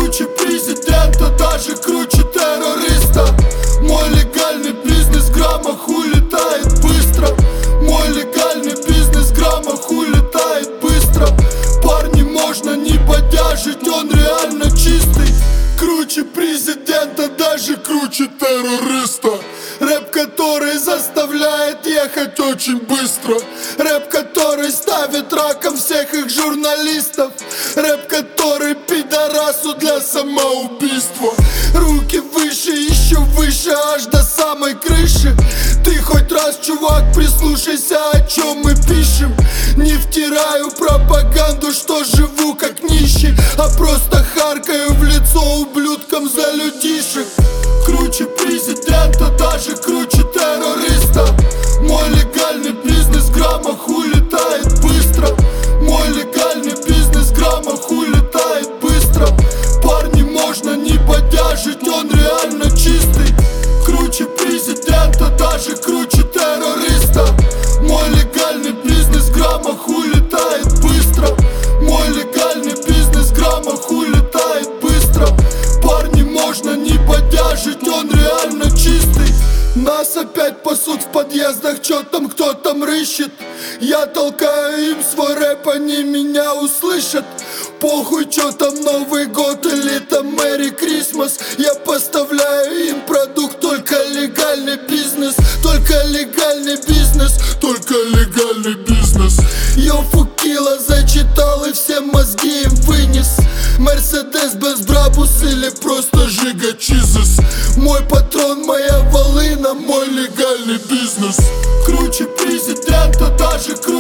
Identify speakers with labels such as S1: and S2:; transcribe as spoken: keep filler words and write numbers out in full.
S1: Круче президента, даже круче террориста. Мой легальный бизнес в граммах улетает быстро. Мой легальный бизнес в граммах улетает быстро. Парни, можно не подяжить, он реально чистый. Круче президента, даже круче террориста. Рэп, который заставляет ехать очень быстро. Рэп, который ставит раком всех их журналистов. Рэп, который пидорасу для самоубийства. Руки выше, еще выше, аж до самой крыши. Ты хоть раз, чувак, прислушайся, о чем мы пишем. Не втираю пропаганду, что живу как нищий, а просто харкаю в лицо ублюдкам за людишек. Круче президента, даже круче террориста. Мой легальный бизнес в граммах улетает быстро. Мой легальный бизнес в граммах улетает быстро. Парни, можно не подяжить, он реально чистый. Круче президента, даже круче террориста. Мой легальный бизнес в граммах улетает быстро. Мой легальный бизнес в граммах улетает быстро. Парни, можно не подяжить, он реально чистый. Нас опять пасут в подъездах, чё там, кто там рыщет. Я толкаю им свой рэп, они меня услышат. Похуй, чё там Новый год или там Мэри Крисмас. Я поставляю им продукт, только легальный бизнес. Только легальный бизнес, только легальный бизнес. Йо, Фукила зачитал и все мозги им вынес. Мерседес, Бенз, Брабус или просто Жига Чизес. Мой патрон, моя волына, мой легальный бизнес. Круче президента, даже круче